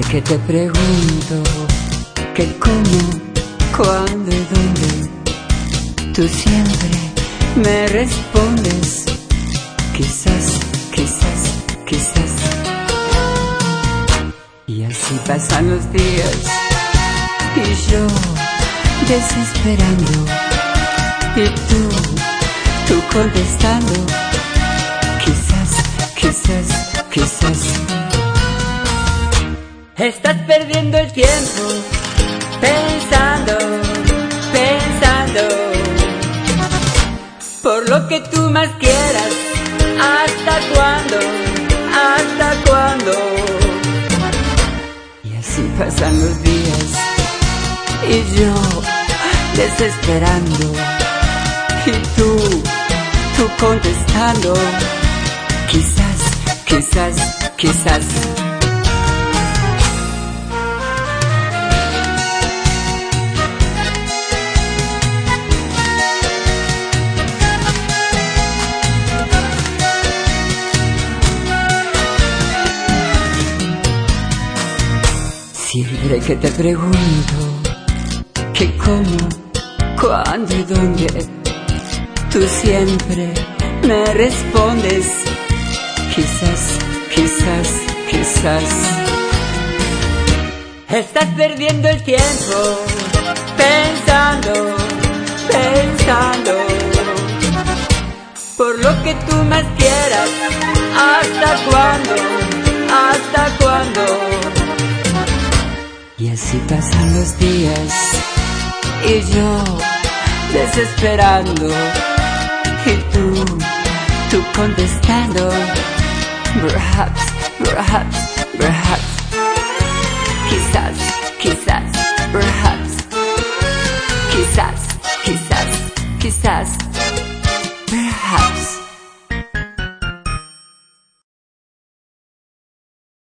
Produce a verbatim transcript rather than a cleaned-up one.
que te pregunto que cómo, cuándo y dónde, tú siempre me respondes quizás, quizás, quizás. Y así pasan los días y yo desesperando y tú, tú contestando quizás, quizás, quizás. Estás perdiendo el tiempo pensando, pensando por lo que tú más quieras. ¿Hasta cuándo? ¿Hasta cuándo? Y así pasan los días y yo desesperando y tú, tú contestando quizás, quizás, quizás. Siempre que te pregunto que cómo, cuándo y dónde, tú siempre me respondes quizás, quizás, quizás. Estás perdiendo el tiempo pensando, pensando por lo que tú más quieras. ¿Hasta cuándo? ¿Hasta cuándo? Y así pasan los días y yo desesperando y tú, tú contestando perhaps, perhaps, perhaps, quizás, quizás, perhaps.